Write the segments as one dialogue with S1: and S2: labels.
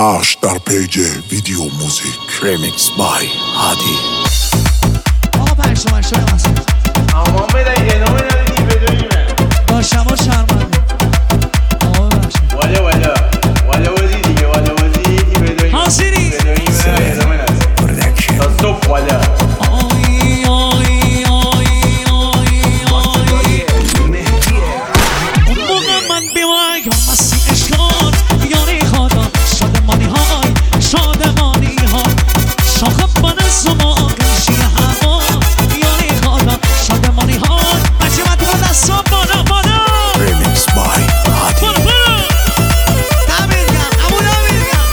S1: پخش در پیج ویدیو موزیک. ریمیکس بای هادی.
S2: آقا پشت مشتای هست
S3: اما بدن یه نامه ندیدی بدونیمه
S2: داشتم و شرمنده. آقا ببخشید
S3: والا وزی دیگه والا وزی بدونیمه
S2: حاضری
S3: بدونیمه یه نامه ندیدی تا صبح والا
S2: آی آی آی آی آی اون موقع من بیوایم مسیح اشکان یاری خدا شادمانی های شادمانی ها شاخب من زما گنشی هوا یاری خدا شادمانی های عجبت رو دستا بالا بالا
S1: ریمیکس بای هادی.
S2: برو برو دمیرگم امو دمیرگم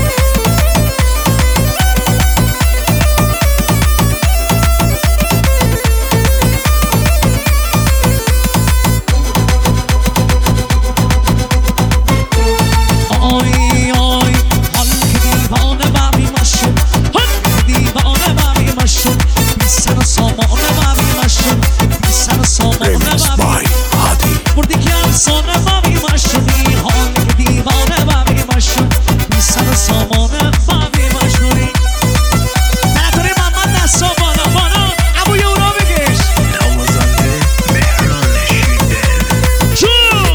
S2: آی آی حال که دیوانه بمی مشون حال که دیوانه بمی مشون بی سر و سامانه بمی مشون بی سر و سامانه
S1: ریمیکس
S2: بمی
S1: بای هادی.
S2: بردی که افسانه بمی مشونی حال که دیوانه بمی مشون بی سر و سامانه بمی مشونی نکنی محمد دستا بالا بالا ابو یورا بگش
S4: نوازنده مهران شیدل.
S2: چون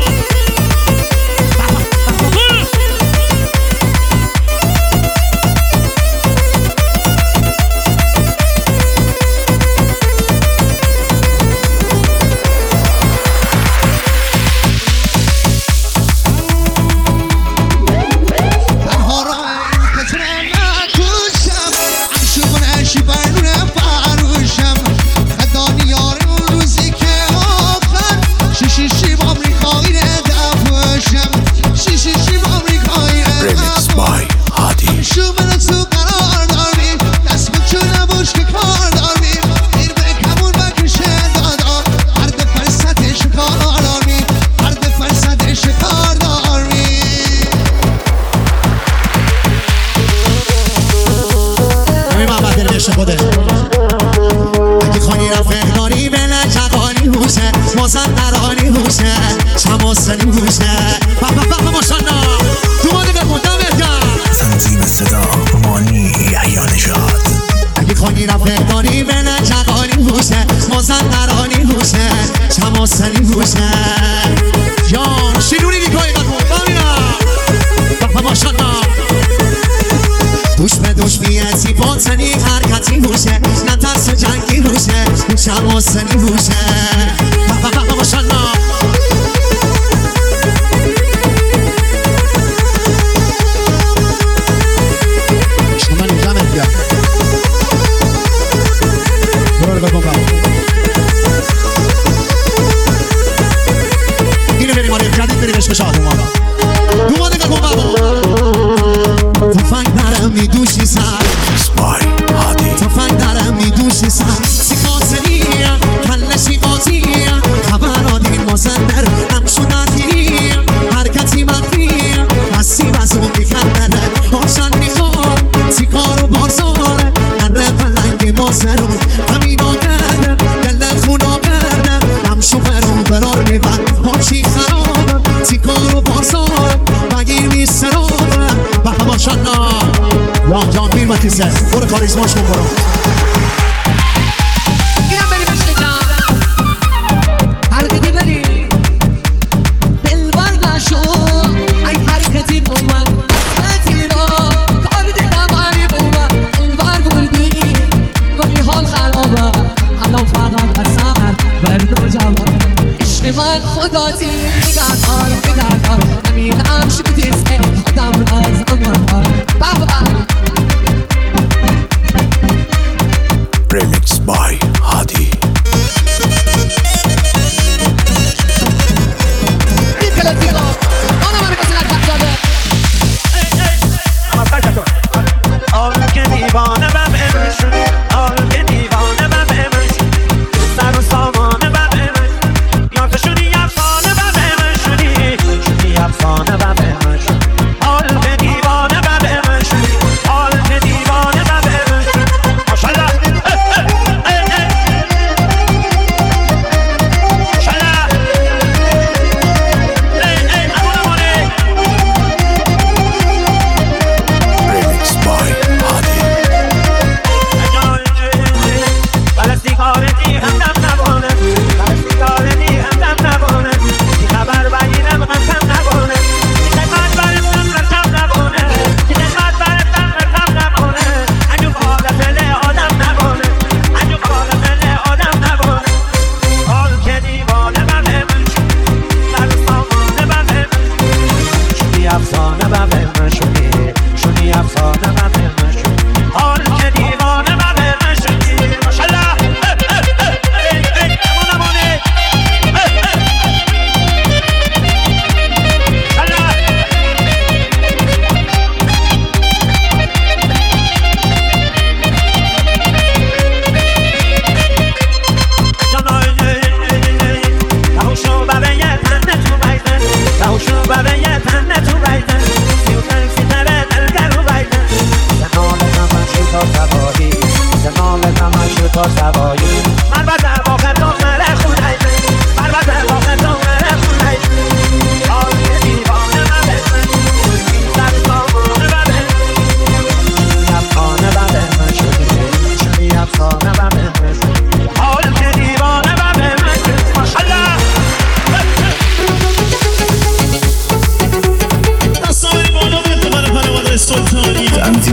S5: تنها راه این که نکوشم عشق نشی برنونه فروشم خدانی یار اون روزی که آخر شیشی با امریکایی ندفشم شیشی با امریکایی
S1: ریمیکس بای هادی.
S5: شو منو تو قرار داریم دست بچو نباش که کار داریم دیر به کمون بکشه دادا فرد فرصتش کار داریم فرد فرصتش کار داریم همین محمد دلش خوده اگه خواهی رفقداری بله جقانی بوشه مازندرانی بوشه چماسانی بوشه بابا ماشالله تو ما نگه بودم بگم
S4: تنظیم صدا مانی یحیی نژاد.
S5: اگه خواهی رفقداری بله جقانی بوشه مازندرانی بوشه چماسانی بوشه جان شیرونی دیگاهی نکن ببینم بابا ماشالله دوش به دوش بیعتی باطنی حرکتی بوشه نه ترس جنگی بوشه چماسانی بوشه بابا ماشالله شما نجام ادگاه برو نگاه کن بابا اینو بریم آره جدید بریم عشق شاد دوما نگاه کن بابا تفنگ درم میدوشی سر
S1: ریمیکس بای هادی.
S5: تفنگ درم میدوشی سر سی قاتلی کلشی قاطی خبر آدین مازندر هم شدتی حرکتی مخفی بسی بس اون میکردن آشان میخوام سی کار و بازار هر پلنگ مازرون همین آدم دل خونا کردم هم شوهرون برار میبن هاچی خرابم سی کار و بازار بگیر میسرابم بخم ماشالله جان میر متیزه برو کاریزماش کن برو اینم بریم عشق جان حرکتی بری دلبر نشو ای حرکتی بومن حرکتی را کار دیدم علی بومن دلبر بودی گاهی حال خرابه الان فقط بسر برد و جوان عشق من خداتی نگه کار نمیدم شکتیسه خودم را از امر بابا
S1: ریمیکس بای هادی.
S3: آل که دیوانه بم امشون آل که دیوانه بم امشون سر و سامانه بم امشون یادشونی افسانه بم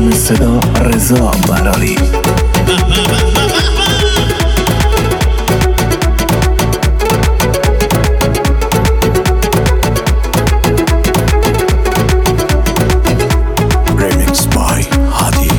S4: بدون صدا رضا براری.
S1: Remix by Hadi.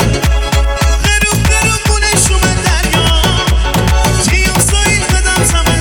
S3: Some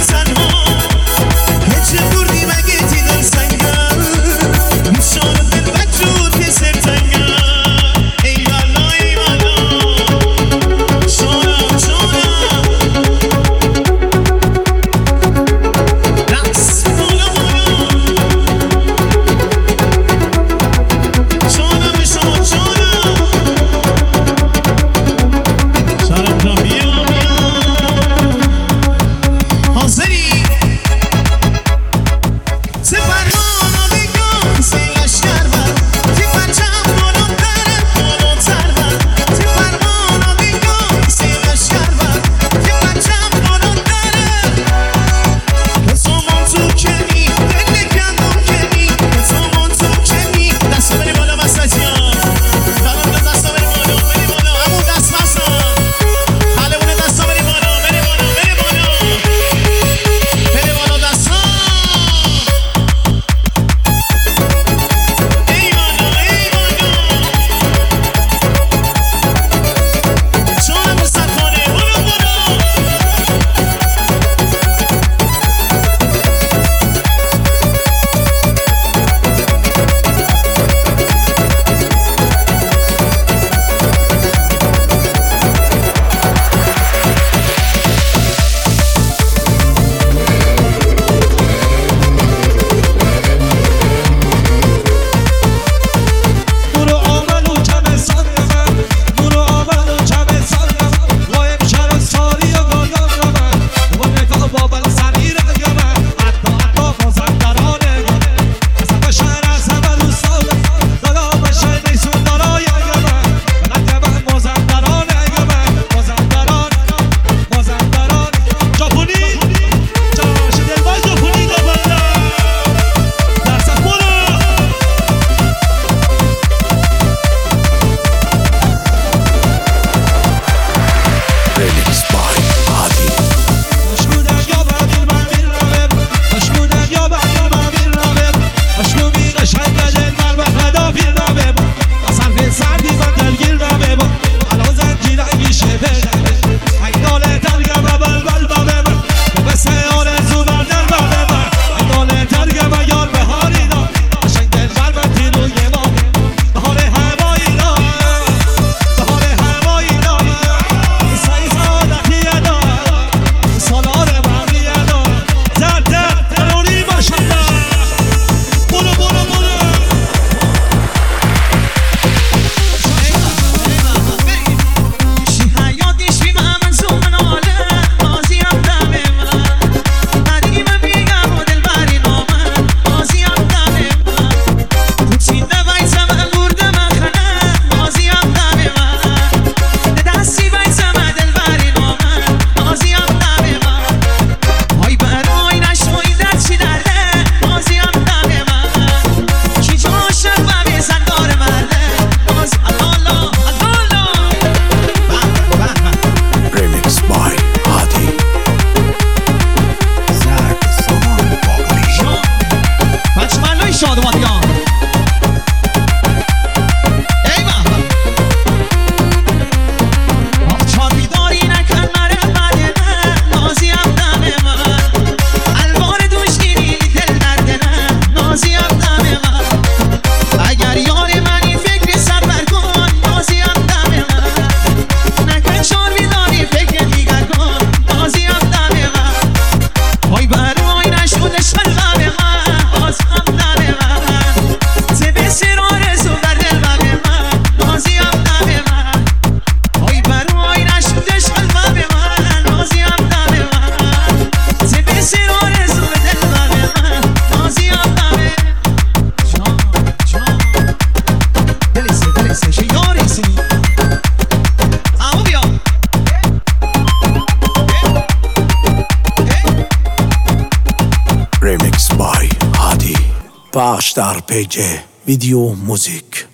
S1: پخش در پیج ویدیو موزیک.